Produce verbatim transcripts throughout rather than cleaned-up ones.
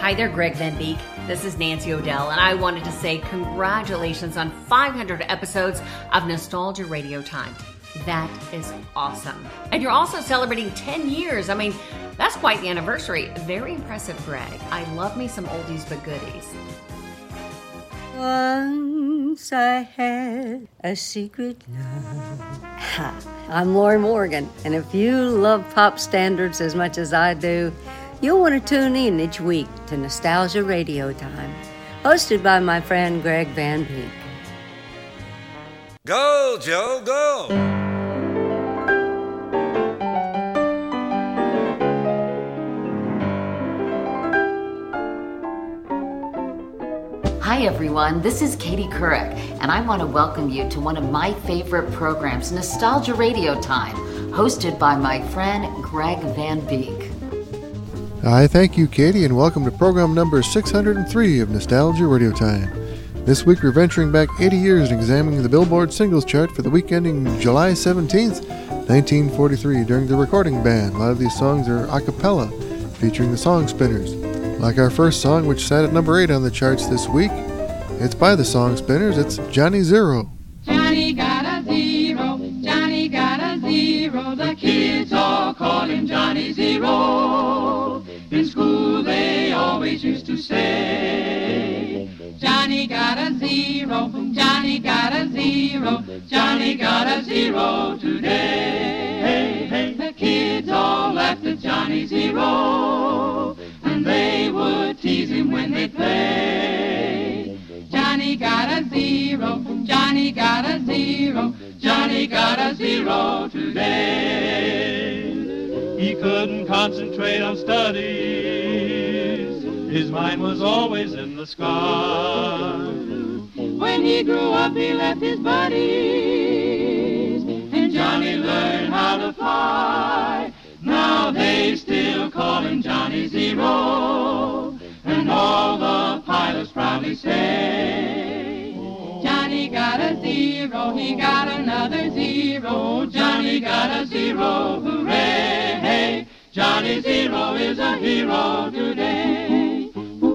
Hi there, Greg Van Beek. This is Nancy O'Dell, and I wanted to say congratulations on five hundred episodes of Nostalgia Radio Time. That is awesome. And you're also celebrating ten years. I mean, that's quite the anniversary. Very impressive, Greg. I love me some oldies but goodies. Once I had a secret love. Ha. I'm Lori Morgan, and if you love pop standards as much as I do, you'll want to tune in each week to Nostalgia Radio Time, hosted by my friend Greg Van Beek. Go, Joe, go! Hi everyone, this is Katie Couric, and I want to welcome you to one of my favorite programs, Nostalgia Radio Time, hosted by my friend Greg Van Beek. Hi, thank you, Katie, and welcome to program number six hundred three of Nostalgia Radio Time. This week we're venturing back eighty years and examining the Billboard Singles Chart for the week ending July seventeenth, nineteen forty-three, during the recording ban. A lot of these songs are a cappella, featuring the Song Spinners. Like our first song, which sat at number eight on the charts this week, it's by the Song Spinners. It's Johnny Zero. Johnny got a zero, Johnny got a zero, the kids all call him Johnny Zero. In school they always used to say, Johnny got a zero, Johnny got a zero, Johnny got a zero today. The kids all laughed at Johnny Zero, and they would tease him when they played. Johnny got a zero, Johnny got a zero, Johnny got a zero today. He couldn't concentrate on studies, his mind was always in the sky. When he grew up he left his buddies, and Johnny learned how to fly. Now they still call him Johnny Zero, and all the pilots proudly say, Johnny got a zero, he got another zero, Johnny got a zero, hooray! Johnny Zero is a hero today.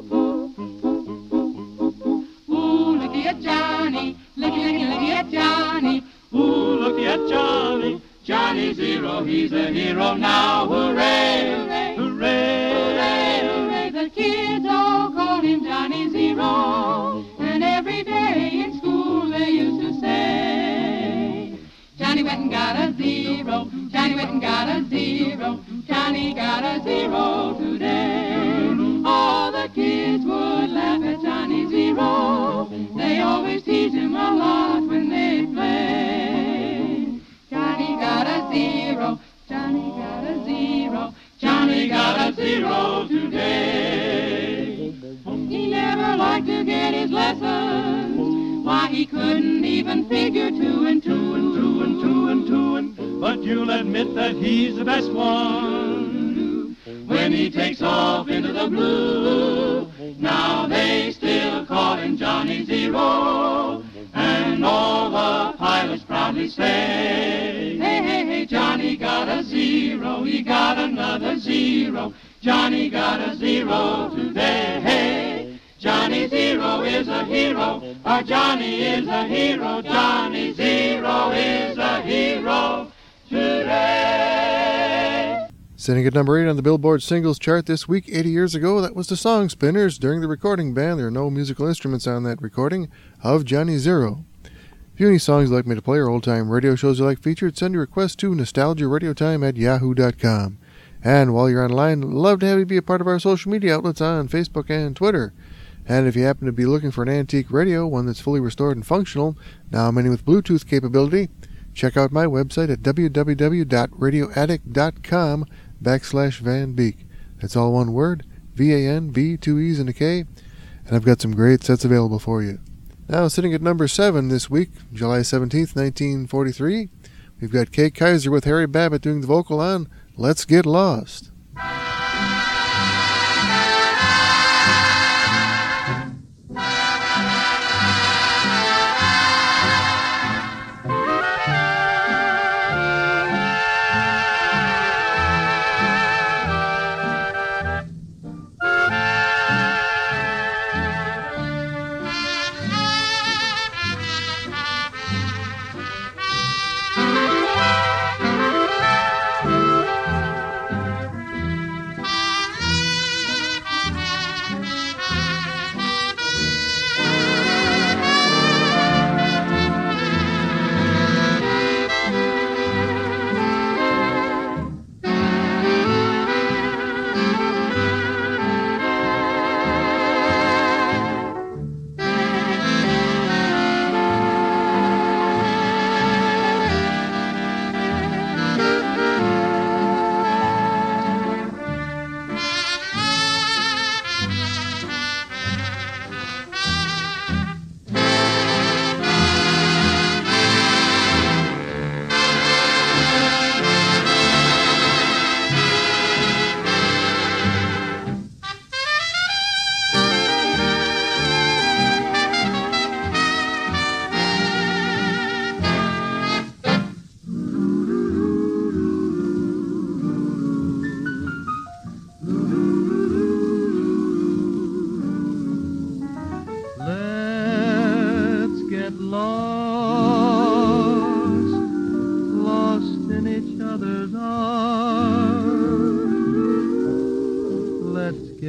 Ooh, looky at Johnny, looky, looky, looky at Johnny. Ooh, looky at Johnny, Johnny Zero, he's a hero now, hooray! Hooray! hooray! Hooray, hooray, the kids all call him Johnny Zero, and every day in school they used to say, Johnny went and got a zero, Johnny went and got a zero, Johnny got a zero today. All the kids would laugh at Johnny Zero, they always tease him a lot when they play. Johnny got a zero, Johnny got a zero, Johnny got a zero today. He never liked to get his lessons, why he couldn't even figure two and two and two and two and two and but you'll admit that he's the best one when he takes off into the blue. Now they still call him Johnny Zero, and all the pilots proudly say, hey, hey, hey, Johnny got a zero, he got another zero, Johnny got a zero today. Hey, Johnny Zero is a hero, our Johnny is a hero, Johnny Zero is a hero today. Sitting at number eight on the Billboard Singles Chart this week, eighty years ago, that was the Song Spinners. During the recording ban, there are no musical instruments on that recording of Johnny Zero. If you have any songs you'd like me to play or old-time radio shows you like featured, send your request to nostalgiaradiotime at yahoo dot com. And while you're online, love to have you be a part of our social media outlets on Facebook and Twitter. And if you happen to be looking for an antique radio, one that's fully restored and functional, now many with Bluetooth capability, check out my website at w w w dot radio addict dot com backslash Van Beek. That's all one word, V A N, V, two E's and a K, and I've got some great sets available for you. Now sitting at number seven this week, July seventeenth, nineteen forty-three, we've got Kay Kyser with Harry Babbitt doing the vocal on Let's Get Lost.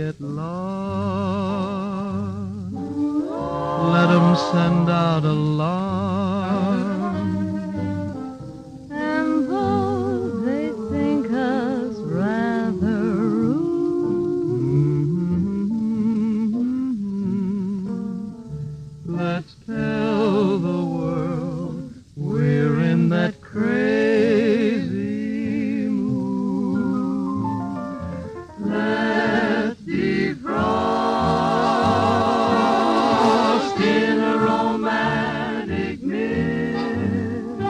get lost, let 'em send out alarm. And though they think us rather rude, let's tell the world we're in that crazy mood. Let's defrost in a romantic mist.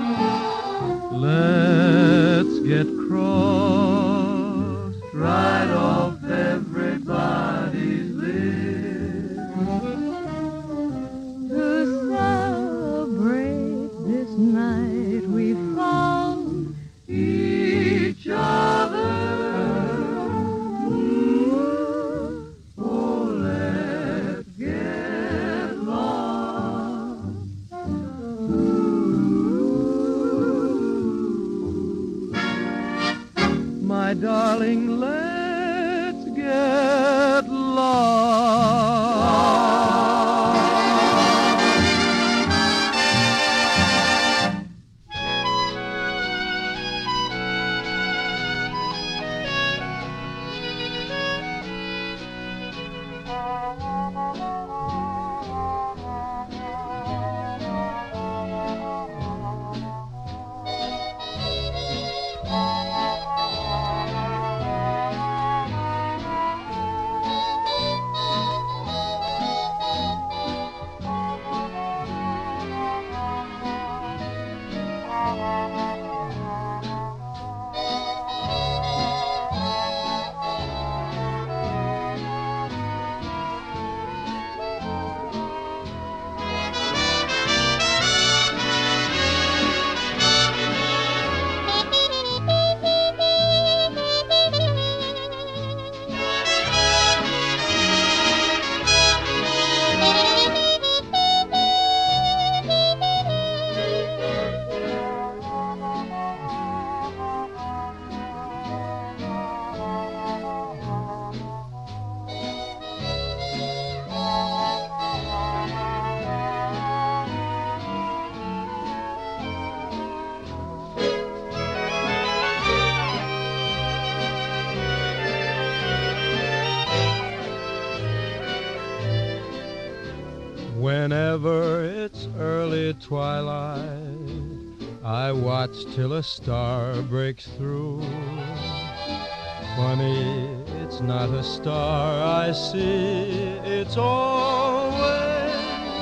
Let's get crossed right off everybody's list. to celebrate this night we found Each other. Oh, let's get lost. My darling, let's get lost. Whenever it's early twilight, I watch till a star breaks through. Funny, it's not a star I see, it's always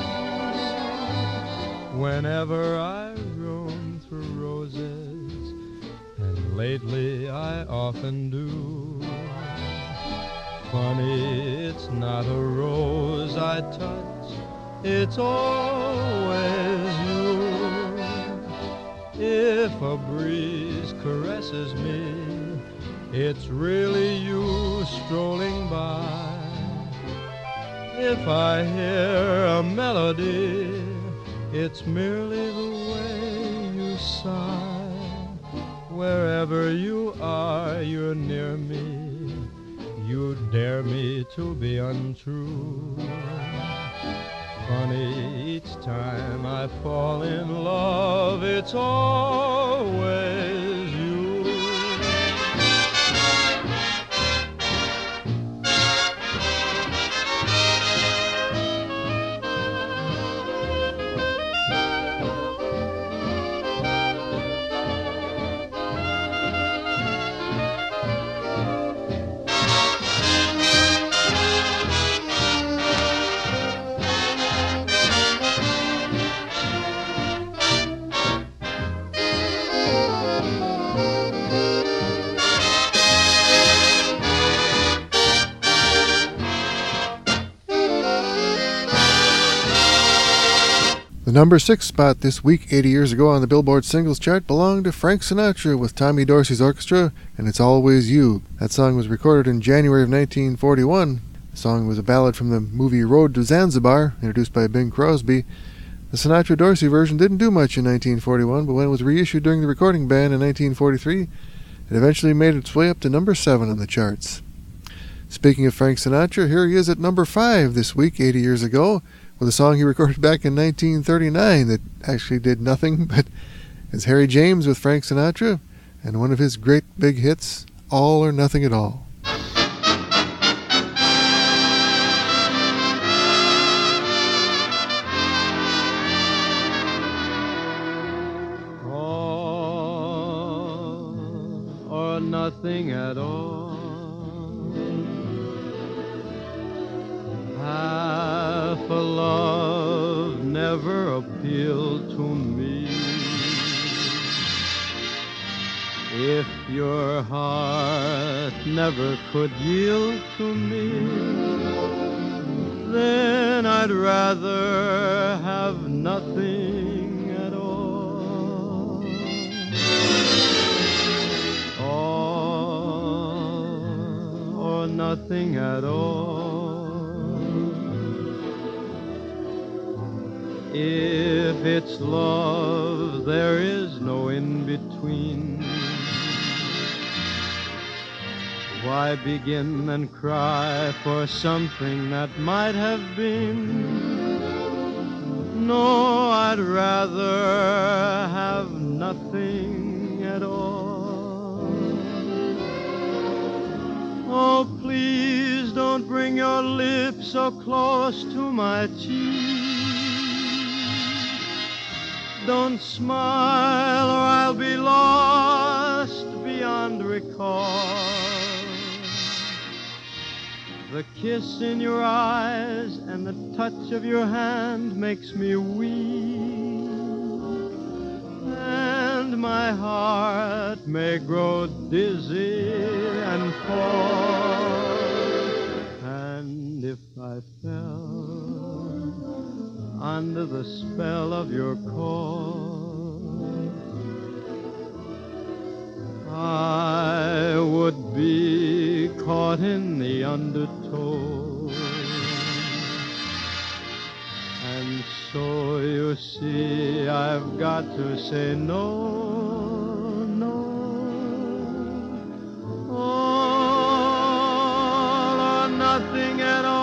whenever I roam through roses, and lately I often do. Funny, it's not a rose I touch, it's always you. If a breeze caresses me, it's really you strolling by. If I hear a melody, it's merely the way you sigh. Wherever you are, you're near me, you dare me to be untrue. Funny, each time I fall in love, it's always you. The number six spot this week, eighty years ago on the Billboard Singles Chart, belonged to Frank Sinatra with Tommy Dorsey's orchestra, and It's Always You. That song was recorded in January of nineteen forty-one. The song was a ballad from the movie Road to Zanzibar, introduced by Bing Crosby. The Sinatra-Dorsey version didn't do much in nineteen forty-one, but when it was reissued during the recording ban in nineteen forty-three, it eventually made its way up to number seven on the charts. Speaking of Frank Sinatra, here he is at number five this week, eighty years ago, with a song he recorded back in nineteen thirty-nine that actually did nothing, but it's Harry James with Frank Sinatra and one of his great big hits, All or Nothing at All. All or nothing at all. Half a love never appealed to me. If your heart never could yield to me, then I'd rather have nothing at all. All or nothing at all. If it's love, there is no in-between. Why begin and cry for something that might have been? No, I'd rather have nothing at all. Oh, please don't bring your lips so close to my cheek. Don't smile or I'll be lost beyond recall. The kiss in your eyes and the touch of your hand makes me weak, and my heart may grow dizzy and fall. And if I fell under the spell of your call, I would be caught in the undertow. And so you see I've got to say no, no. All or nothing at all.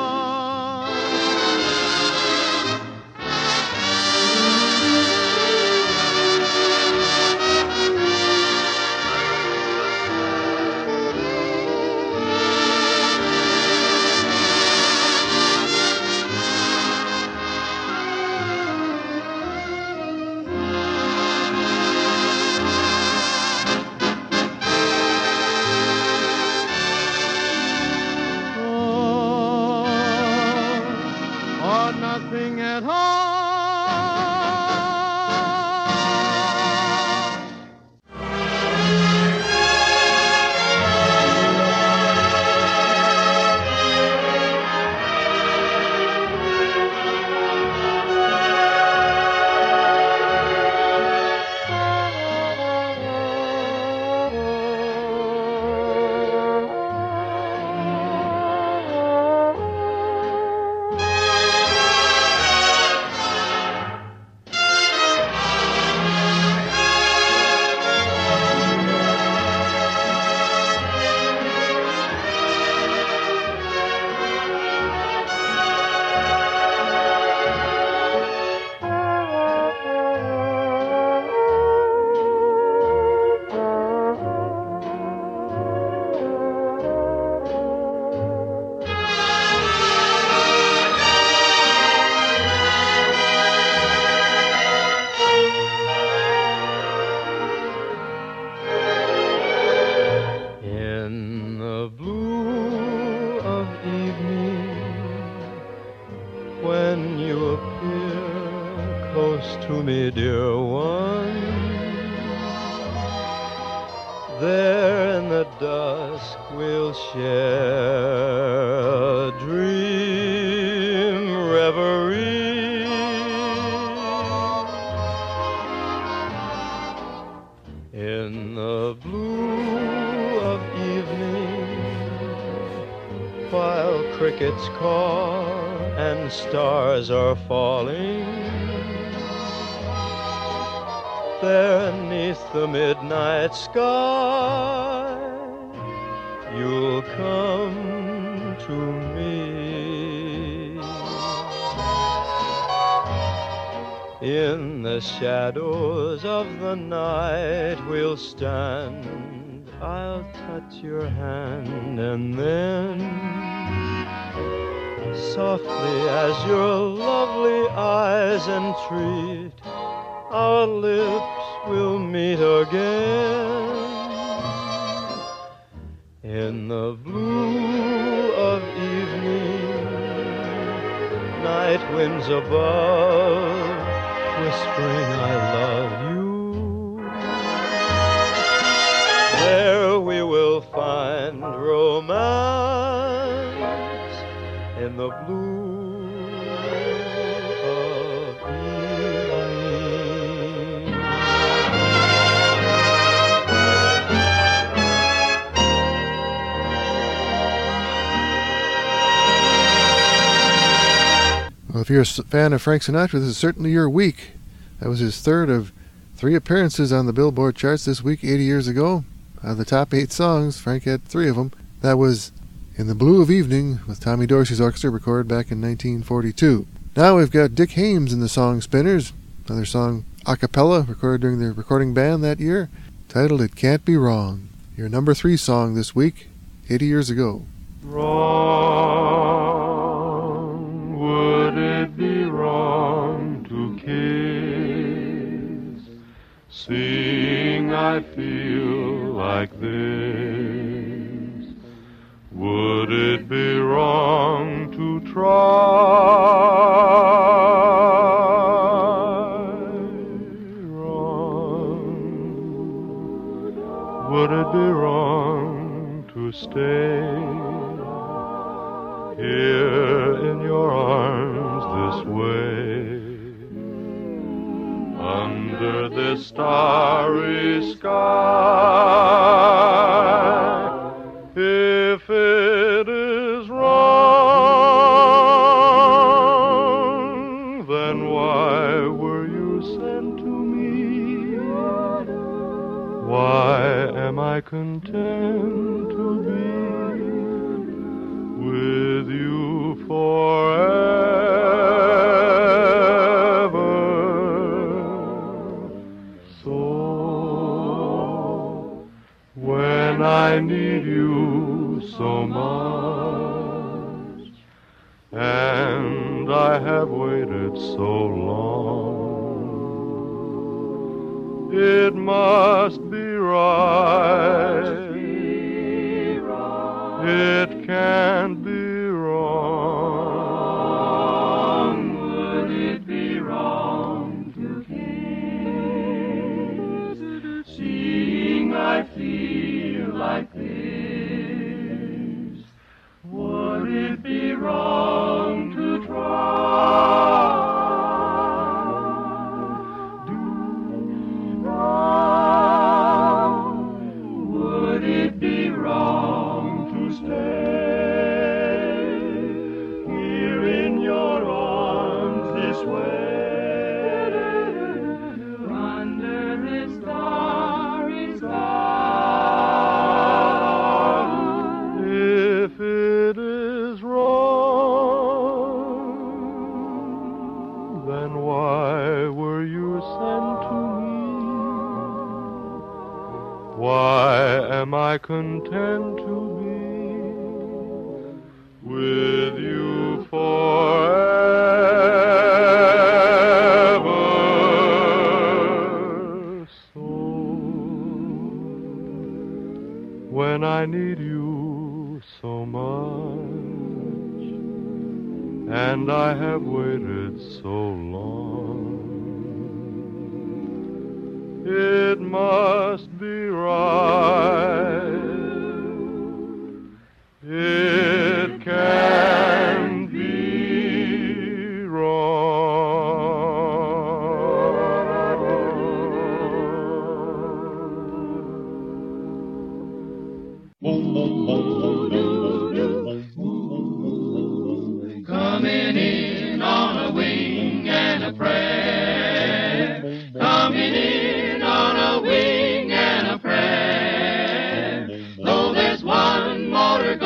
Nothing at crickets caw and stars are falling. There 'neath the midnight sky, you'll will come to me. In the shadows of the night we'll stand, I'll touch your hand, and then softly as your lovely eyes entreat, our lips will meet again. In the blue of evening, night winds above, whispering I love you. There we will find romance in the blue of evening. Well, if you're a fan of Frank Sinatra, this is certainly your week. That was his third of three appearances on the Billboard charts this week, eighty years ago. Out of the top eight songs, Frank had three of them. That was In the Blue of Evening with Tommy Dorsey's orchestra, recorded back in nineteen forty-two. Now we've got Dick Haymes and the Song Spinners, another song a cappella recorded during the recording band that year, titled It Can't Be Wrong. Your number three song this week, eighty years ago. Wrong, would it be wrong to kiss, seeing I feel like this? Would it be wrong to try? Wrong, would it be wrong to stay here in your arms this way, under this starry sky? If it is wrong, then why were you sent to me? Why am I content to be with you forever? So when I need you so much, and I have waited so long, it must be right. It can't be wrong. Would it be wrong to kiss, seeing I feel like this? Would it be wrong to try? Do wrong? Would it be wrong to stay here in your arms this way, under this starry sky? If it is wrong, then why were you sent to me? Why am I content to be with you forever? So when I need you so much, and I have waited so long, it must be right. It can be wrong. Coming in on a wing and a prayer. Coming in on a wing and a prayer. Though there's one motor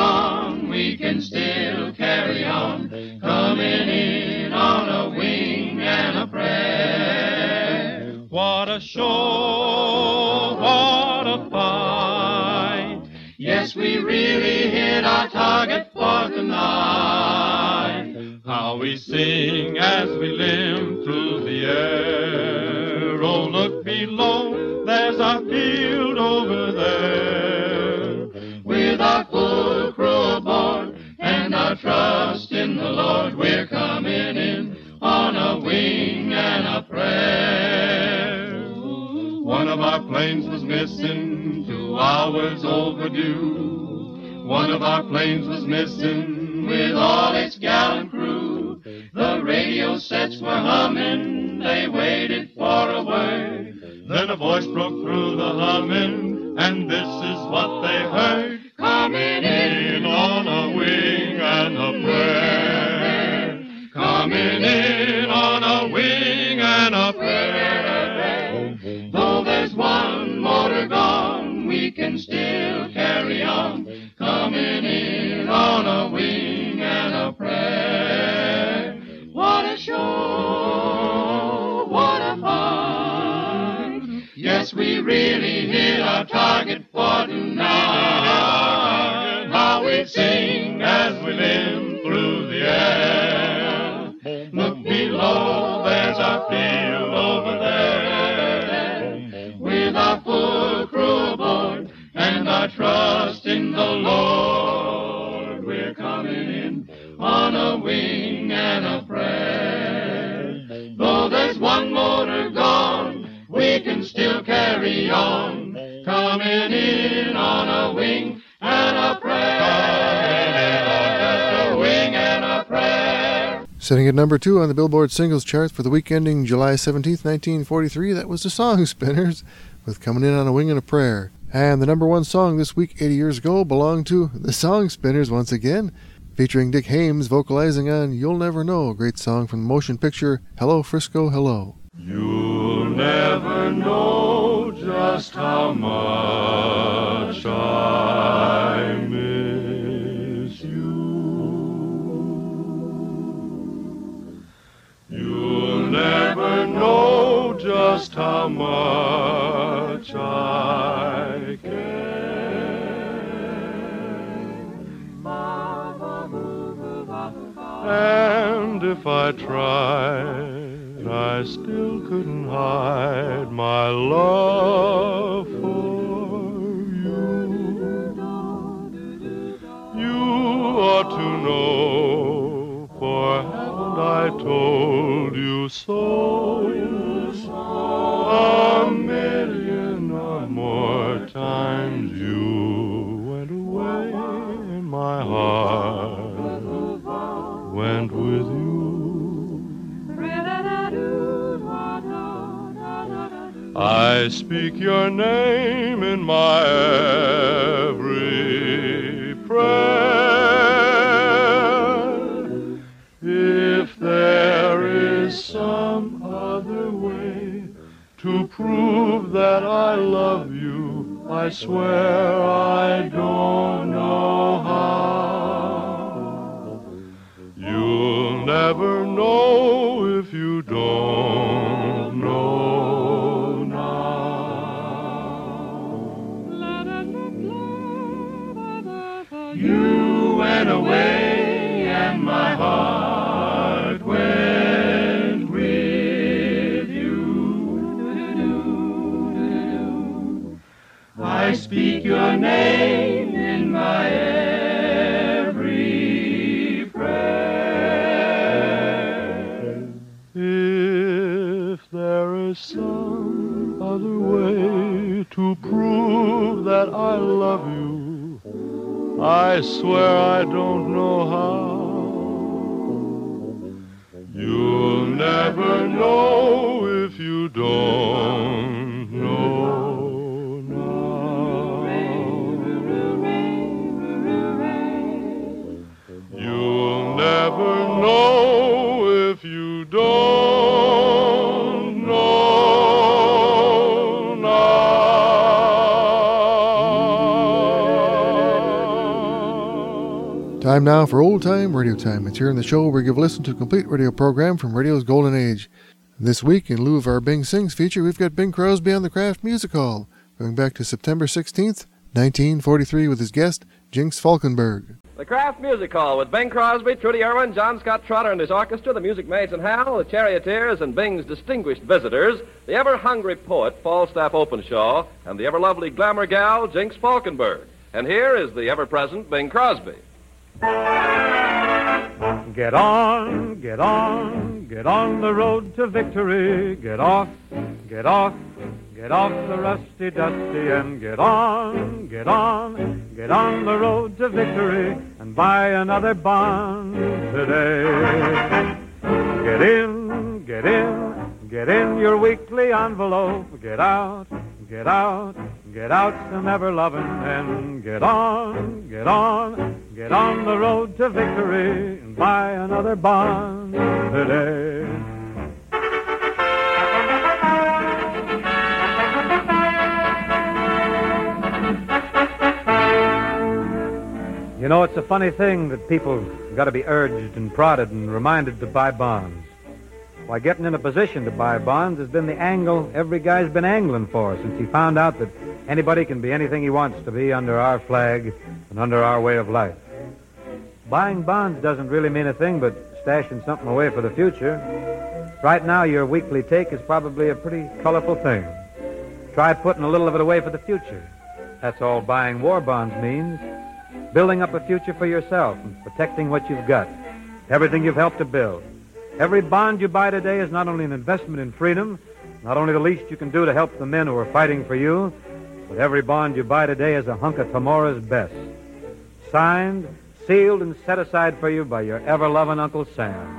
we really hit our target for tonight. How we sing as we limp through the air. Oh, look below, there's our field over there. With our full crew aboard and our trust in the Lord, we're coming in on a wing and a prayer. One of our planes was missing, two hours overdue. One of our planes was missing with all its gallant crew. The radio sets were humming, they waited for a word. Then a voice broke through the humming, and this is what they heard. Coming in on a wing and a prayer. Coming in on a wing and a prayer. Though there's one motor gone, we can still carry on. Coming in on a wing and a prayer. What a show, what a fight. Yes, we really hit our target for tonight. How we sing as we limp through the air. Look below, there's our field over there. With our full crew aboard and our trust in the Lord, we're coming in on a wing and a prayer. Though there's one motor gone, we can still carry on. Coming in on a wing and a prayer. Just a wing and a prayer. Sitting at number two on the Billboard Singles Chart for the week ending July seventeenth, nineteen forty-three, that was the Song Spinners with Coming In on a Wing and a Prayer. And the number one song this week, eighty years ago, belonged to the Song Spinners once again, featuring Dick Haymes vocalizing on You'll Never Know, a great song from the motion picture Hello Frisco, Hello. You'll never know just how much I miss you. You'll never know just how much I care. And if I tried, I still couldn't hide my love for you. You ought to know, for haven't I told you so? A million or more times you went away and my heart went with you. I speak your name in my every prayer. If there is some other way to prove that I love you, I swear I don't know how. You'll never know if you don't know. You went away and my heart went with you. I speak your name in my every prayer. If there is some other way to prove that I love you, I swear I don't know how. You'll never know if you don't know now. You'll never know if you don't know now. Time now for Old Time Radio Time. It's here in the show where we give a listen to a complete radio program from radio's golden age. This week, in lieu of our Bing Sings feature, we've got Bing Crosby on the Kraft Music Hall, going back to September sixteenth, nineteen forty-three, with his guest, Jinx Falkenberg. The Kraft Music Hall with Bing Crosby, Trudy Irwin, John Scott Trotter and his orchestra, the Music Maids and Hal, the Charioteers, and Bing's distinguished visitors, the ever-hungry poet, Falstaff Openshaw, and the ever-lovely glamour gal, Jinx Falkenberg. And here is the ever-present Bing Crosby. Get on, get on, get on the road to victory. Get off, get off, get off the rusty dusty and get on, get on, get on the road to victory and buy another bond today. Get in, get in, get in your weekly envelope. Get out, get out, get out some ever-loving and get on, get on, get on the road to victory and buy another bond today. You know, it's a funny thing that people got to be urged and prodded and reminded to buy bonds. Why, getting in a position to buy bonds has been the angle every guy's been angling for since he found out that anybody can be anything he wants to be under our flag and under our way of life. Buying bonds doesn't really mean a thing but stashing something away for the future. Right now, your weekly take is probably a pretty colorful thing. Try putting a little of it away for the future. That's all buying war bonds means. Building up a future for yourself and protecting what you've got, everything you've helped to build. Every bond you buy today is not only an investment in freedom, not only the least you can do to help the men who are fighting for you, but every bond you buy today is a hunk of tomorrow's best. Signed, sealed, and set aside for you by your ever-loving Uncle Sam.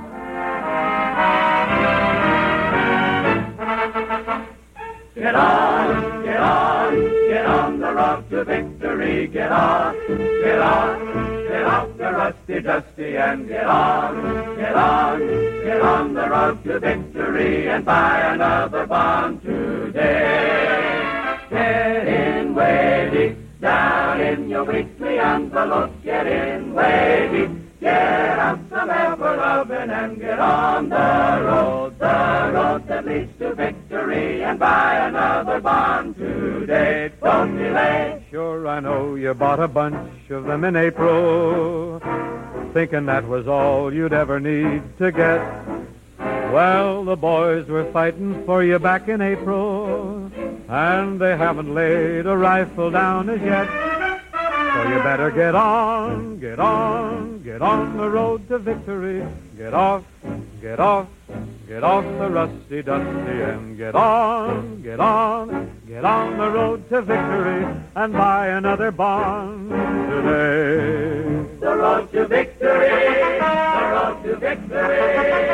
Get on, get on, get on the road to victory. Get on, get on, get off the rusty dusty and get on, get on, get on the road to victory and buy another bond today. Get in way deep, down in your weekly envelope. Get in way deep, get out some ever-loving and get on the road, the road that leads to victory and buy another bond today. Don't delay. Sure, I know you bought a bunch of them in April, thinking that was all you'd ever need to get. Well, the boys were fighting for you back in April, and they haven't laid a rifle down as yet. So you better get on, get on, get on the road to victory. Get off, get off, get off the rusty dusty and get on, get on, get on the road to victory and buy another bond today. The road to victory, the road to victory,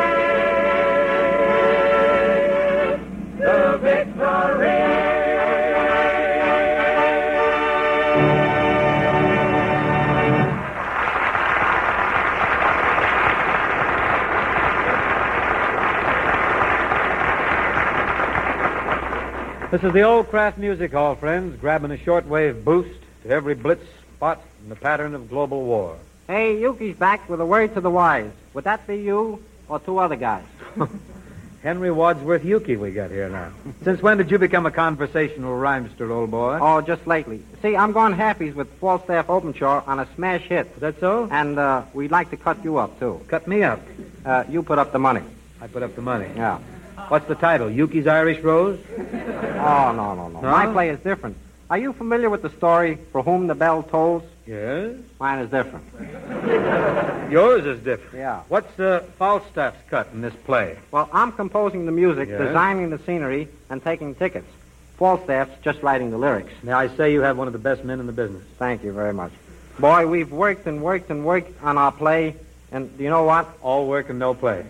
the victory. This is the old Kraft Music Hall, friends, grabbing a shortwave boost to every blitz spot in the pattern of global war. Hey, Yuki's back with a word to the wise. Would that be you or two other guys? Henry Wadsworth Yuki we got here now. Since when did you become a conversational rhymester, old boy? Oh, just lately. See, I'm going halfies with Falstaff Openshaw on a smash hit. Is that so? And uh, we'd like to cut you up, too. Cut me up? Uh, you put up the money. I put up the money? Yeah. What's the title? Yuki's Irish Rose? Oh, no, no, no. Huh? My play is different. Are you familiar with the story, For Whom the Bell Tolls? Yes. Mine is different. Yours is different. Yeah. What's uh, Falstaff's cut in this play? Well, I'm composing the music, Yes? designing the scenery, and taking tickets. Falstaff's just writing the lyrics. Now, I say you have one of the best men in the business. Thank you very much. Boy, we've worked and worked and worked on our play, and do you know what? All work and no play.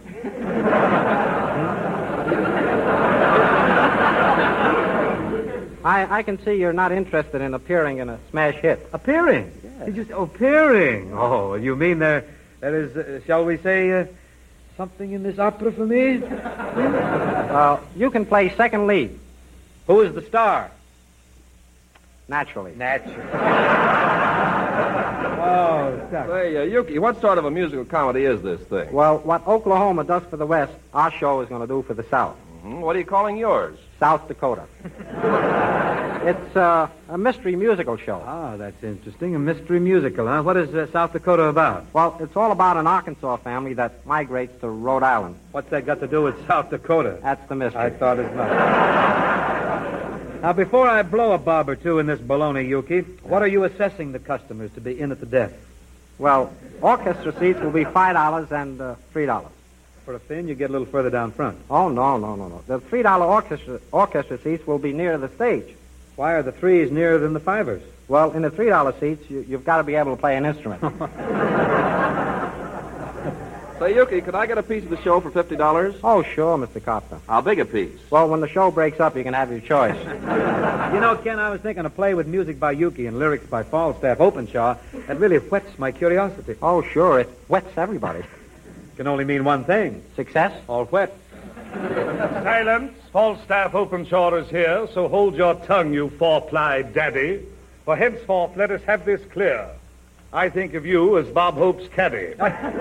I, I can see you're not interested in appearing in a smash hit. Appearing? Yes. You just appearing? Oh, you mean there, there is, uh, shall we say, uh, something in this opera for me? Uh, you can play second lead. Who is the star? Naturally. Naturally. Oh, stop. Say, uh, Yuki, what sort of a musical comedy is this thing? Well, what Oklahoma does for the West, our show is going to do for the South. Mm-hmm. What are you calling yours? South Dakota. It's uh, a mystery musical show. Ah, that's interesting. A mystery musical, huh? What is uh, South Dakota about? Well, it's all about an Arkansas family that migrates to Rhode Island. What's that got to do with South Dakota? That's the mystery. I thought as much. Now, before I blow a bob or two in this baloney, Yuki, what are you assessing the customers to be in at the death? Well, orchestra seats will be five dollars and uh, three dollars. For a fin, you get a little further down front. Oh, no, no, no, no. The three dollar orchestra, orchestra seats will be near the stage. Why are the threes nearer than the fivers? Well, in the three dollar seats, you, you've got to be able to play an instrument. Say, Yuki, could I get a piece of the show for fifty dollars? Oh, sure, Mister Costa. How big a piece? Well, when the show breaks up, you can have your choice. You know, Ken, I was thinking a play with music by Yuki and lyrics by Falstaff Openshaw. That really whets my curiosity. Oh, sure, it whets everybody. Can only mean one thing. Success? All wet. Silence. Falstaff Openshaw is here, so hold your tongue, you four-plied daddy. For henceforth, let us have this clear. I think of you as Bob Hope's caddy.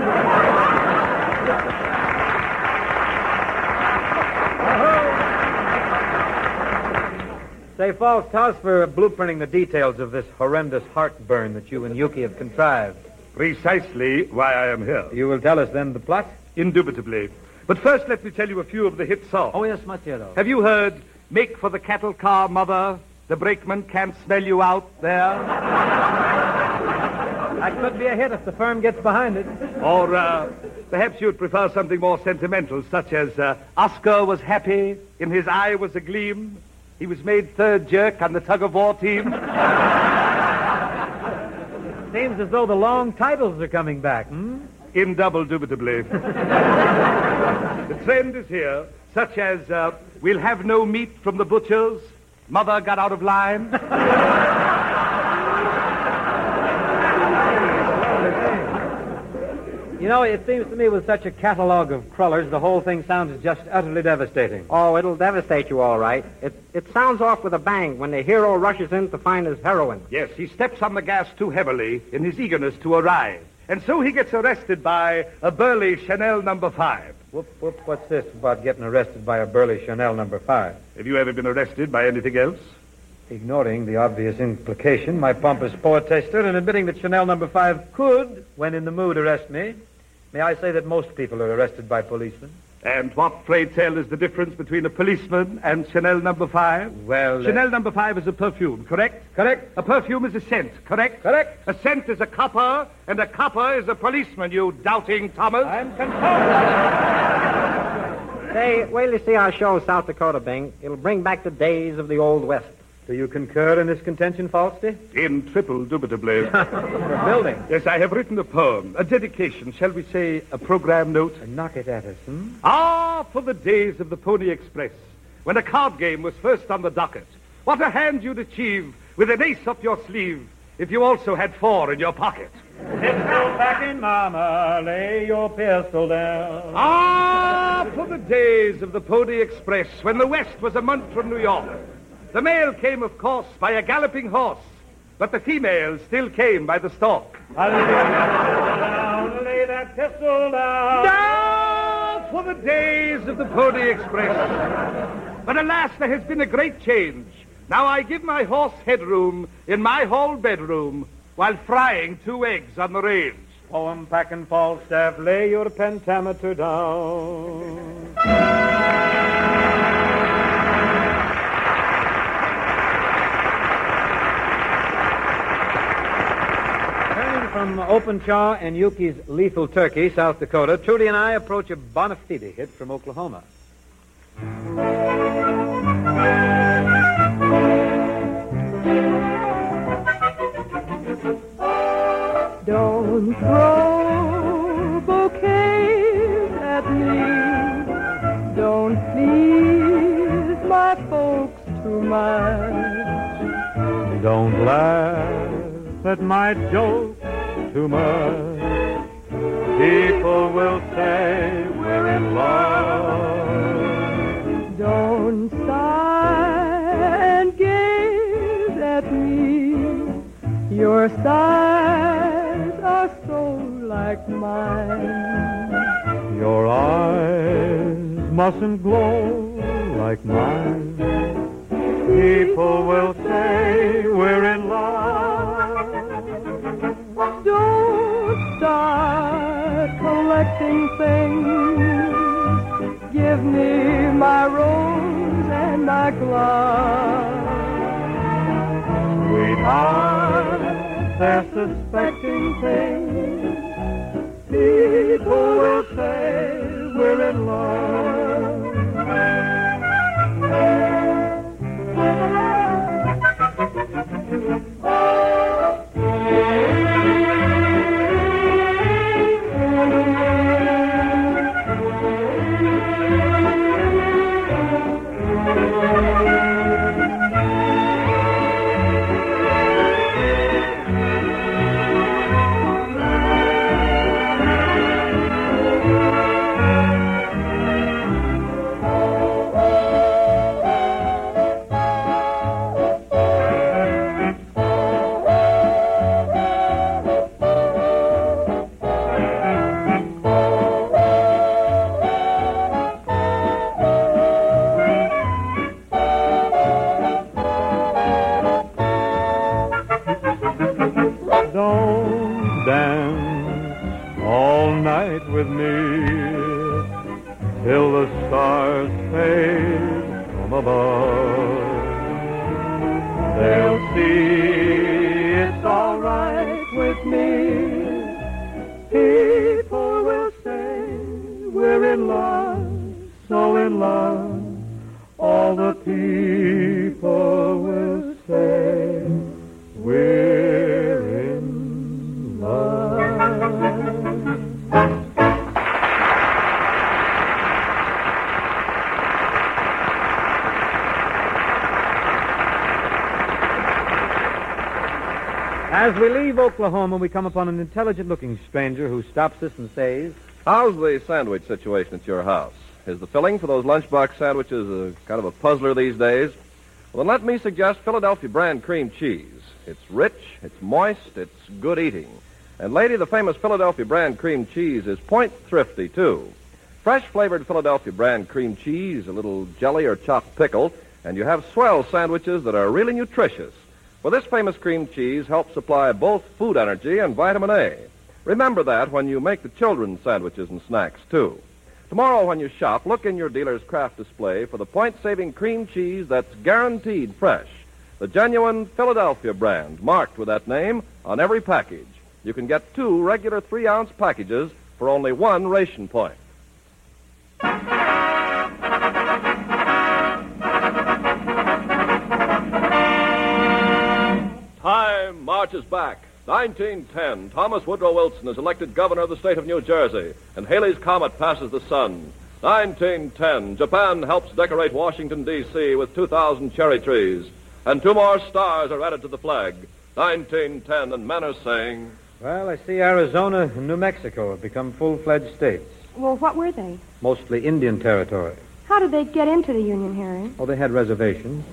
Say, False, toss for blueprinting the details of this horrendous heartburn that you and Yuki have contrived. Precisely why I am here. You will tell us then the plot? Indubitably. But first, let me tell you a few of the hit songs. Oh, yes, Machado. Have you heard Make for the Cattle Car, Mother? The brakeman can't smell you out there? That could be a hit if the firm gets behind it. Or uh, perhaps you'd prefer something more sentimental, such as uh, Oscar was happy, in his eye was a gleam, he was made third jerk on the tug-of-war team. Seems as though the long titles are coming back, hmm? In double dubitably. The trend is here, such as uh, we'll have no meat from the butchers, Mother got out of line. You know, it seems to me with such a catalog of crullers, the whole thing sounds just utterly devastating. Oh, it'll devastate you all right. It, it sounds off with a bang when the hero rushes in to find his heroine. Yes, he steps on the gas too heavily in his eagerness to arrive. And so he gets arrested by a burly Chanel number five. Whoop, whoop, what's this about getting arrested by a burly Chanel number five? Have you ever been arrested by anything else? Ignoring the obvious implication, my pompous poetaster, and admitting that Chanel number five could, when in the mood, arrest me, may I say that most people are arrested by policemen? And what, pray tell, is the difference between a policeman and Chanel number five? Well, uh... Chanel number five is a perfume, correct? Correct. A perfume is a scent, correct? Correct. A scent is a copper, and a copper is a policeman, you doubting Thomas. I'm confused. Say, wait till you see our show, South Dakota, Bing. It'll bring back the days of the Old West. Do you concur in this contention, Falsty? In triple dubitably. For building? Yes, I have written a poem, a dedication, shall we say a program note? Uh, knock it at us, hmm? Ah, for the days of the Pony Express, when a card game was first on the docket. What a hand you'd achieve with an ace up your sleeve if you also had four in your pocket. Pistol packing, mama, lay your pistol down. Ah, for the days of the Pony Express, when the West was a month from New York. The mail came, of course, by a galloping horse, but the female still came by the stalk. I'll lay down, lay that pistol down. Now for the days of the Pony Express. But alas, there has been a great change. Now I give my horse headroom in my hall bedroom while frying two eggs on the range. Poem packing, Falstaff, lay your pentameter down. From Openshaw and Yuki's Lethal Turkey, South Dakota, Trudy and I approach a bona fide hit from Oklahoma. Don't throw bouquets at me. Don't please my folks too much. Don't laugh at my jokes too much. People will say we're in love. Don't sigh and gaze at me. Your sighs are so like mine. Your eyes mustn't glow like mine. People will say we're in love. Don't start collecting things. Give me my rose and my glove. Sweetheart, they're suspecting things. People will say we're in love. Don't dance all night with me till the stars fade from above. They'll see it's all right with me. People will say we're in love, so in love. All the people will say we're in love. As we leave Oklahoma, we come upon an intelligent-looking stranger who stops us and says, How's the sandwich situation at your house? Is the filling for those lunchbox sandwiches a kind of a puzzler these days? Well, then let me suggest Philadelphia brand cream cheese. It's rich, it's moist, it's good eating. And, lady, the famous Philadelphia brand cream cheese is point thrifty, too. Fresh flavored Philadelphia brand cream cheese, a little jelly or chopped pickle, and you have swell sandwiches that are really nutritious. Well, this famous cream cheese helps supply both food energy and vitamin A. Remember that when you make the children's sandwiches and snacks, too. Tomorrow when you shop, look in your dealer's craft display for the point-saving cream cheese that's guaranteed fresh. The genuine Philadelphia brand, marked with that name on every package. You can get two regular three-ounce packages for only one ration point. Time marches back. nineteen ten, Thomas Woodrow Wilson is elected governor of the state of New Jersey, and Halley's Comet passes the sun. nineteen ten, Japan helps decorate Washington, D C with two thousand cherry trees, and two more stars are added to the flag. nineteen ten, and men are saying... Well, I see Arizona and New Mexico have become full-fledged states, Well, what were they? mostly Indian territory. How did they get into the Union, Harry? Oh, they had reservations.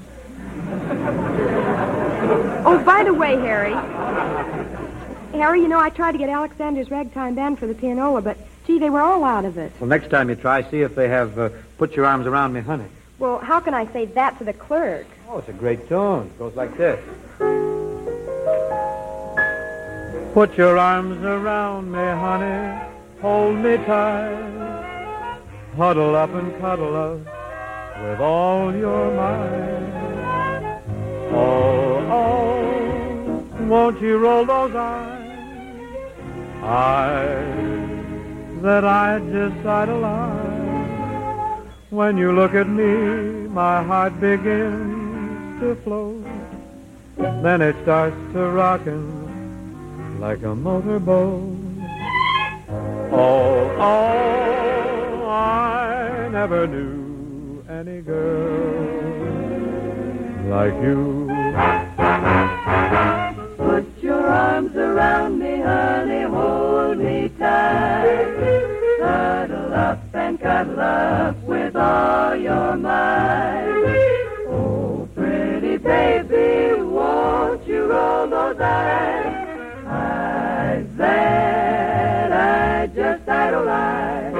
Oh, by the way, Harry. Harry, you know, I tried to get Alexander's Ragtime Band for the pianola, but, gee, they were all out of it. Well, next time you try, see if they have uh, Put Your Arms Around Me, Honey. Well, how can I say that to the clerk? Oh, it's a great tune. It goes like this. Put your arms around me, honey. Hold me tight. Huddle up and cuddle us with all your might. Oh, oh, won't you roll those eyes? Eyes that I just idolize. When you look at me, my heart begins to float. Then it starts to rockin' like a motorboat. Oh, oh, I never knew any girl like you. Put your arms around me, honey, hold me tight. Cuddle up and cuddle up with all your might. Oh, pretty baby, won't you roll those eyes? Eyes that I just idolize.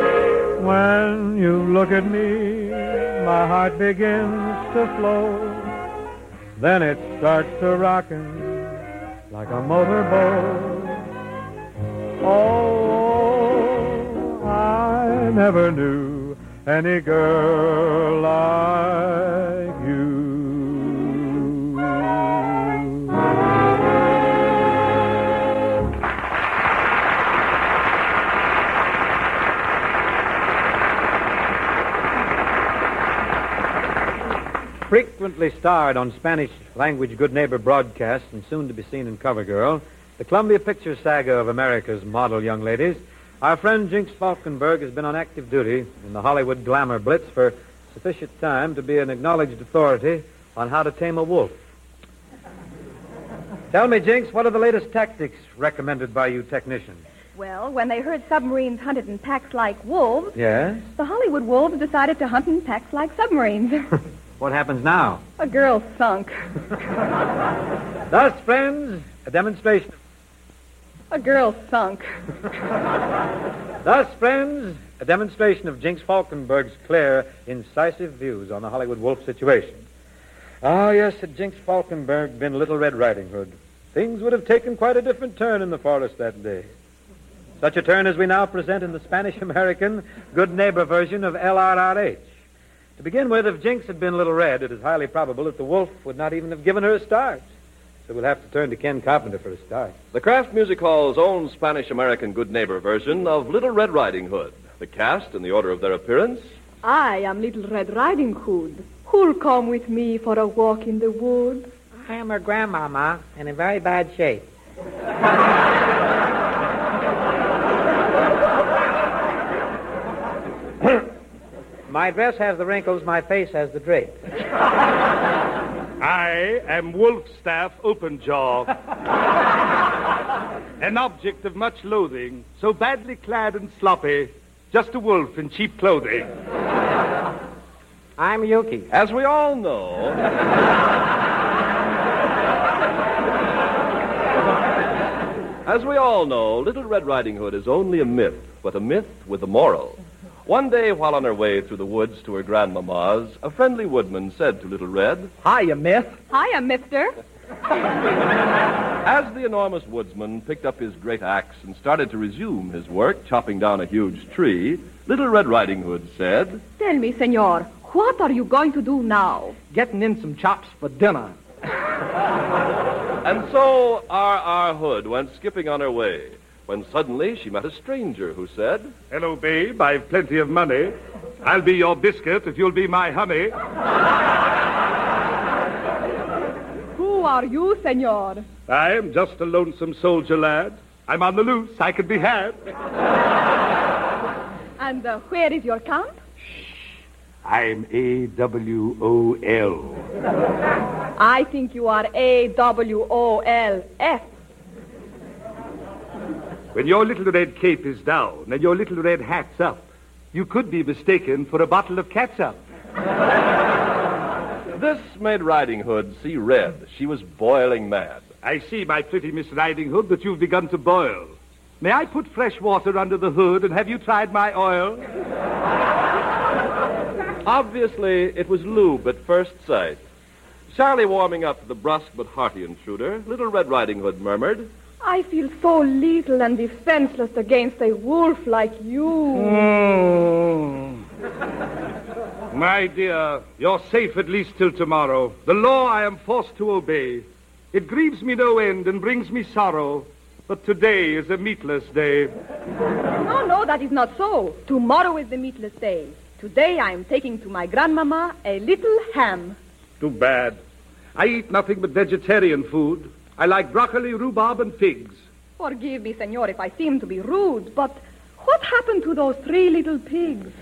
When you look at me, my heart begins to flow. Then it starts to rockin' like a motorboat. Oh, I never knew any girl like you. Frequently starred on Spanish-language Good Neighbor broadcasts and soon to be seen in Cover Girl, the Columbia Pictures saga of America's model young ladies, our friend Jinx Falkenberg has been on active duty in the Hollywood glamour blitz for sufficient time to be an acknowledged authority on how to tame a wolf. Tell me, Jinx, what are the latest tactics recommended by you technicians? Well, when they heard submarines hunted in packs like wolves, Yes? the Hollywood wolves decided to hunt in packs like submarines. What happens now? A girl sunk. Thus, friends, a demonstration. A girl sunk. Thus, friends, a demonstration of Jinx Falkenberg's clear, incisive views on the Hollywood wolf situation. Ah, yes, had Jinx Falkenberg been Little Red Riding Hood, things would have taken quite a different turn in the forest that day. Such a turn as we now present in the Spanish-American Good Neighbor version of L R R H. To begin with, if Jinx had been Little Red, it is highly probable that the wolf would not even have given her a start. So we'll have to turn to Ken Carpenter for a start. The Kraft Music Hall's own Spanish-American Good Neighbor version of Little Red Riding Hood. The cast in the order of their appearance. I am Little Red Riding Hood. Who'll come with me for a walk in the woods? I am her grandmama and in very bad shape. My dress has the wrinkles, my face has the drape. I am Wolfstaff Openjaw. An object of much loathing, so badly clad and sloppy, just a wolf in cheap clothing. I'm Yuki. As we all know... As we all know, Little Red Riding Hood is only a myth, but a myth with a moral. One day, while on her way through the woods to her grandmama's, a friendly woodman said to Little Red, Hiya, Myth. Hiya, mister. As the enormous woodsman picked up his great axe and started to resume his work, chopping down a huge tree, Little Red Riding Hood said, Tell me, senor, what are you going to do now? Getting in some chops for dinner. And so R R Hood went skipping on her way, when suddenly she met a stranger who said, Hello, babe, I've plenty of money. I'll be your biscuit if you'll be my honey. Who are you, senor? I am just a lonesome soldier lad. I'm on the loose. I could be had. And uh, where is your camp? I'm A W O L. I think you are A W O L F. When your little red cape is down and your little red hat's up, you could be mistaken for a bottle of catsup. This made Riding Hood see red. She was boiling mad. I see, my pretty Miss Riding Hood, that you've begun to boil. May I put fresh water under the hood, and have you tried my oil? Obviously, it was lube at first sight. Shyly warming up to the brusque but hearty intruder, Little Red Riding Hood murmured, I feel so little and defenseless against a wolf like you. Mm. My dear, you're safe at least till tomorrow. The law I am forced to obey. It grieves me no end and brings me sorrow, but today is a meatless day. No, no, that is not so. Tomorrow is the meatless day. Today I am taking to my grandmama a little ham. Too bad. I eat nothing but vegetarian food. I like broccoli, rhubarb, and pigs. Forgive me, senor, if I seem to be rude, but what happened to those three little pigs?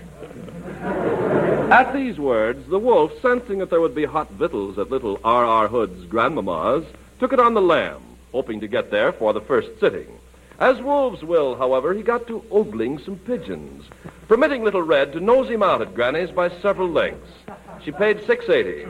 At these words, the wolf, sensing that there would be hot victuals at little R R Hood's grandmama's, took it on the lam, hoping to get there for the first sitting. As wolves will, however, he got to ogling some pigeons, permitting Little Red to nose him out at Granny's by several lengths. She paid six eighty.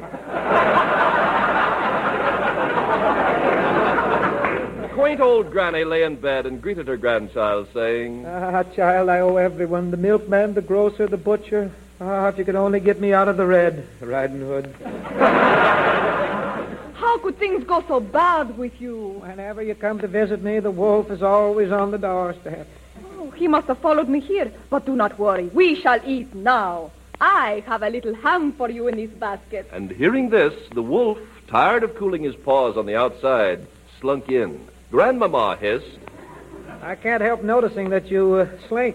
Quaint old Granny lay in bed and greeted her grandchild, saying, Ah, child, I owe everyone. The milkman, the grocer, the butcher. Ah, if you could only get me out of the red Riding Hood. could things go so bad with you? Whenever you come to visit me, the wolf is always on the doorstep. Oh, he must have followed me here. But do not worry. We shall eat now. I have a little ham for you in this basket. And hearing this, the wolf, tired of cooling his paws on the outside, slunk in. Grandmama hissed, I can't help noticing that you uh, slink.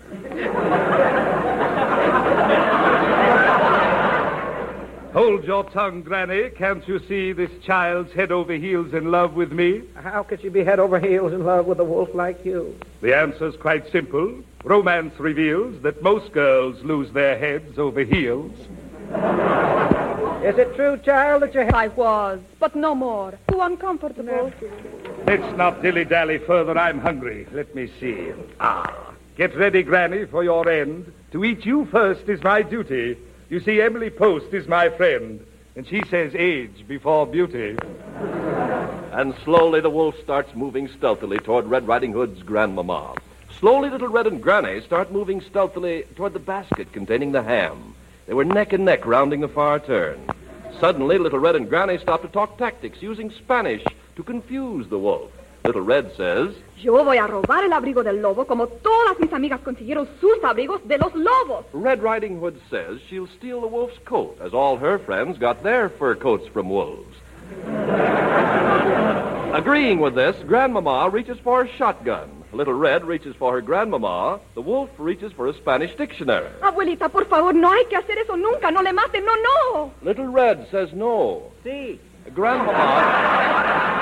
Hold your tongue, Granny. Can't you see this child's head over heels in love with me? How could she be head over heels in love with a wolf like you? The answer's quite simple. Romance reveals that most girls lose their heads over heels. Is it true, child, that your head... I was, but no more. Too uncomfortable. Let's not dilly-dally further. I'm hungry. Let me see. Ah, get ready, Granny, for your end. To eat you first is my duty. You see, Emily Post is my friend, and she says age before beauty. and slowly the wolf starts moving stealthily toward Red Riding Hood's grandmama. Slowly, Little Red and Granny start moving stealthily toward the basket containing the ham. They were neck and neck rounding the far turn. Suddenly, Little Red and Granny stop to talk tactics using Spanish to confuse the wolf. Little Red says, Yo voy a robar el abrigo del lobo como todas mis amigas consiguieron sus abrigos de los lobos. Red Riding Hood says she'll steal the wolf's coat, as all her friends got their fur coats from wolves. Agreeing with this, Grandmama reaches for a shotgun. Little Red reaches for her grandmama. The wolf reaches for a Spanish dictionary. Abuelita, por favor, no hay que hacer eso nunca. No le maten, no, no. Little Red says no. Sí. Grandmama...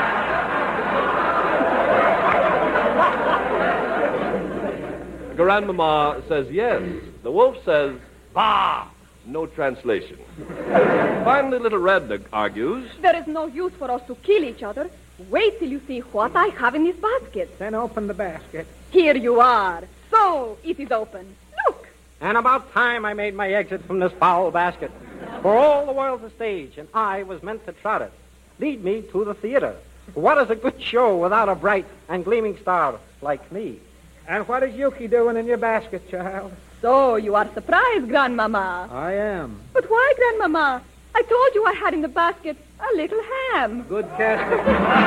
Grandmama says yes. The wolf says, bah! No translation. Finally, Little Red argues, there is no use for us to kill each other. Wait till you see what I have in this basket. Then open the basket. Here you are. So, it is open. Look. And about time I made my exit from this foul basket. For all the world's a stage, and I was meant to trot it. Lead me to the theater. What is a good show without a bright and gleaming star like me? And what is Yuki doing in your basket, child? So, you are surprised, Grandmama. I am. But why, Grandmama? I told you I had in the basket a little ham. Good casting.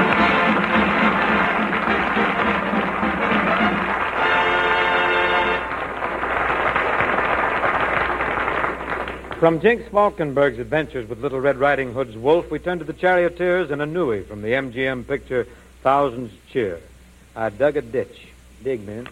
From Jinx Falkenberg's adventures with Little Red Riding Hood's wolf, we turn to the charioteers and a newie from the M G M picture Thousands Cheer. I dug a ditch. Dig, man.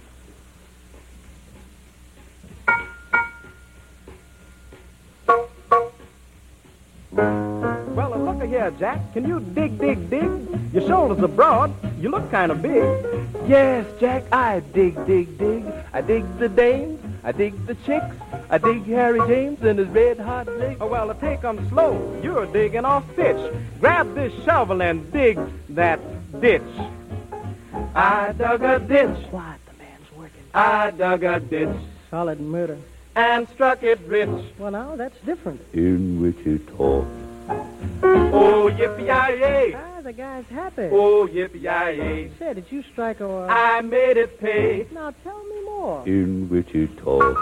Well, uh, look here, Jack. Can you dig, dig, dig? Your shoulders are broad. You look kind of big. Yes, Jack, I dig, dig, dig. I dig the dames. I dig the chicks. I dig Harry James and his red-hot legs. Oh, well, uh, take 'em slow. You're digging off pitch. Grab this shovel and dig that ditch. I dug a ditch. What? The man's working. I dug a ditch. Solid murder. And struck it rich. Well, now, that's different. In Wichita. Oh, yippee-yi-yay. Ah, the guy's happy. Oh, yippee-yi-yay. Say, did you strike a... Uh... I made it pay. Now, tell me more. In Wichita.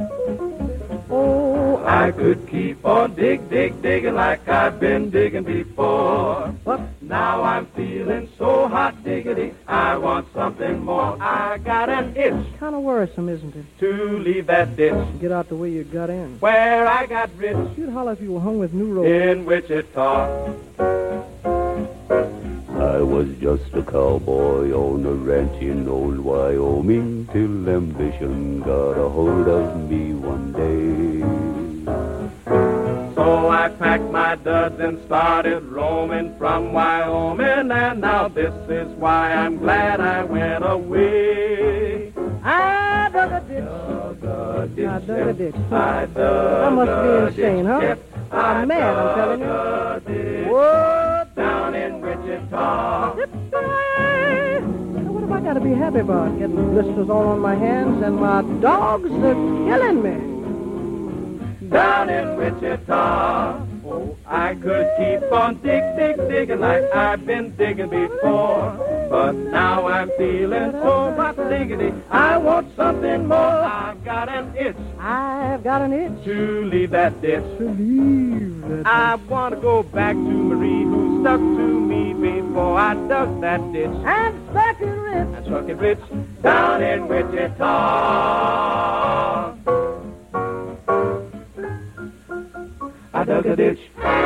Oh, I could keep on dig, dig, digging like I've been digging before. What? Now I'm feeling so hot diggity, I want something more. I got an itch. Kind of worrisome, isn't it? To leave that ditch. Get out the way you got in. Where I got rich. You'd holler if you were hung with new ropes. In Wichita. I was just a cowboy on a ranch in old Wyoming till ambition got a hold of me one day. So I packed my duds and started roaming from Wyoming, and now this is why I'm glad I went away. I dug a ditch. Dug a ditch. I dug a ditch. I dug That must be insane, huh? Yep. I'm mad, I'm telling you. Whoa, down in Wichita. Now, what have I got to be happy about? Getting blisters all on my hands, and my dogs are killing me. Down in Wichita. Oh, I could keep on dig, dig, digging like I've been digging before. but now I'm feeling so hot diggity. I want something more. I've got an itch. I've got an itch to leave that ditch. To leave that ditch. I want to go back to Marie, who stuck to me before I dug that ditch. And stuck it rich. And stuck it rich down in Wichita. I dug a ditch.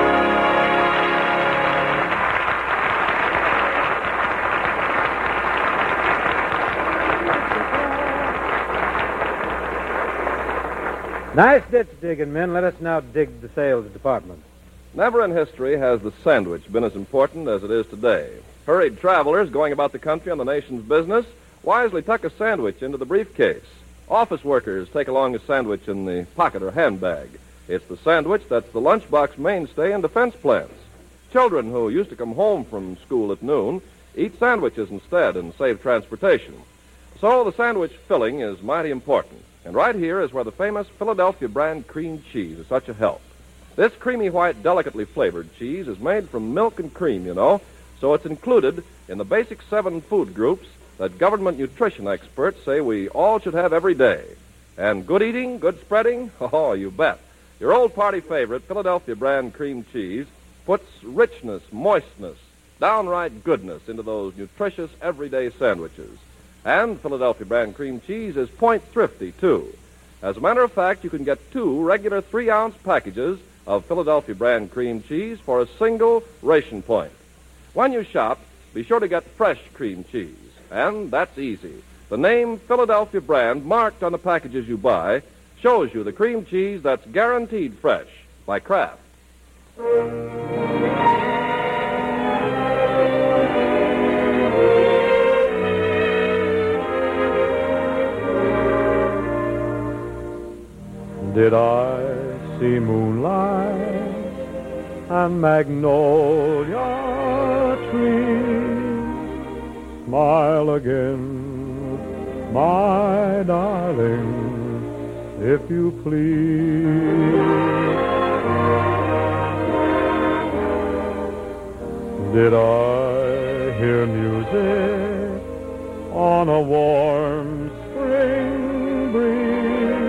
Nice ditch digging, men. Let us now dig the sales department. Never in history has the sandwich been as important as it is today. Hurried travelers going about the country on the nation's business wisely tuck a sandwich into the briefcase. Office workers take along a sandwich in the pocket or handbag. It's the sandwich that's the lunchbox mainstay in defense plants. Children who used to come home from school at noon eat sandwiches instead and save transportation. So the sandwich filling is mighty important. And right here is where the famous Philadelphia brand cream cheese is such a help. This creamy white, delicately flavored cheese is made from milk and cream, you know, so it's included in the basic seven food groups that government nutrition experts say we all should have every day. And good eating, good spreading, oh, you bet. Your old party favorite, Philadelphia brand cream cheese, puts richness, moistness, downright goodness into those nutritious everyday sandwiches. And Philadelphia brand cream cheese is point thrifty, too. As a matter of fact, you can get two regular three-ounce packages of Philadelphia brand cream cheese for a single ration point. When you shop, be sure to get fresh cream cheese. And that's easy. The name Philadelphia brand marked on the packages you buy shows you the cream cheese that's guaranteed fresh by Kraft. Did I see moonlight and magnolia trees? Smile again, my darling, if you please. Did I hear music on a warm spring breeze?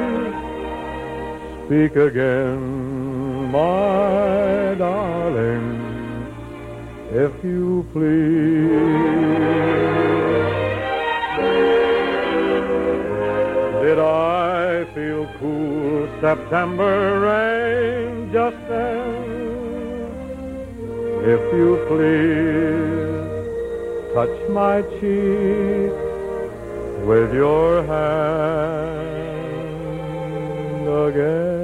Speak again, my darling, if you please. Did I feel cool September rain just then? If you please, touch my cheek with your hand again.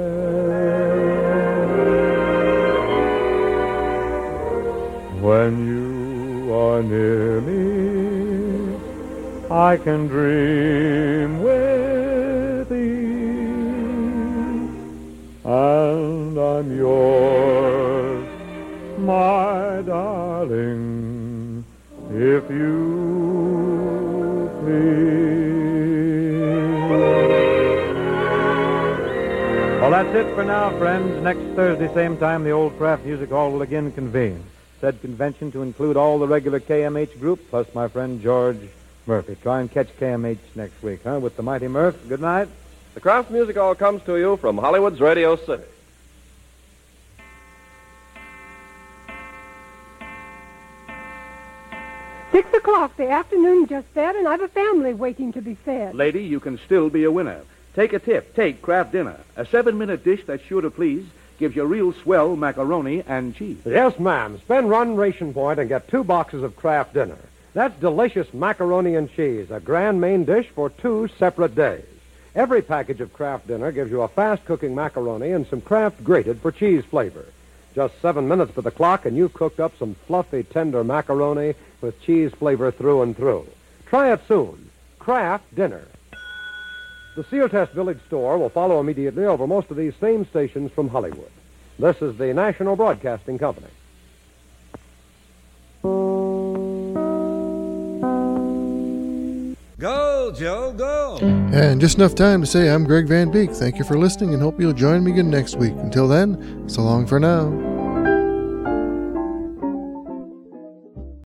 When you are near me, I can dream with ease, and I'm yours, my darling, if you please. Well, that's it for now, friends. Next Thursday, same time, the Old Kraft Music Hall will again convene. Said convention to include all the regular K M H group, plus my friend George Murphy. Try and catch K M H next week, huh, with the mighty Murph. Good night. The Kraft Music Hall comes to you from Hollywood's Radio City. Six o'clock, the afternoon just fed, and I've a family waiting to be fed. Lady, you can still be a winner. Take a tip. Take Kraft Dinner. A seven-minute dish that's sure to please. Gives you real swell macaroni and cheese. Yes, ma'am. Spend one ration point and get two boxes of Kraft Dinner. That's delicious macaroni and cheese, a grand main dish for two separate days. Every package of Kraft Dinner gives you a fast-cooking macaroni and some Kraft grated for cheese flavor. Just seven minutes to the clock, and you've cooked up some fluffy, tender macaroni with cheese flavor through and through. Try it soon. Kraft Dinner. The Seal Test Village store will follow immediately over most of these same stations from Hollywood. This is the National Broadcasting Company. Go, Joe, go. And just enough time to say I'm Greg Van Beek. Thank you for listening and hope you'll join me again next week. Until then, so long for now.